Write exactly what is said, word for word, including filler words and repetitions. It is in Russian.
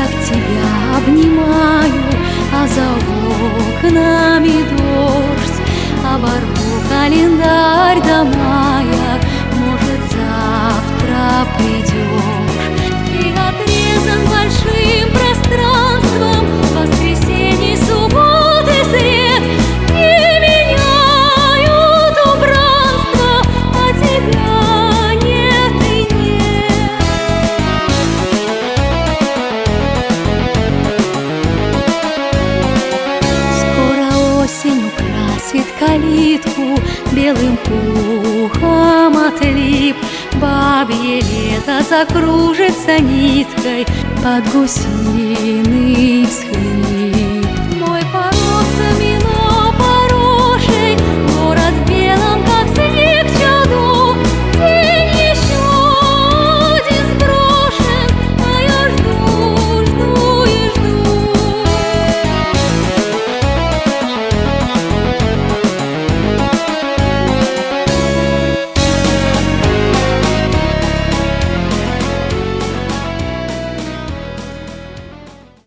так тебя обнимаю, а за окнами дождь. Оборву календарь до мая, может, завтра придешь. Ты отрезан большим пространством, воскресенье, субботы, сред. Не меняют убранство, а тебя нет и нет. Скоро осень украсит калитку белым пухом от лип. Бабье лето закружится ниткой под гусиный всхлип.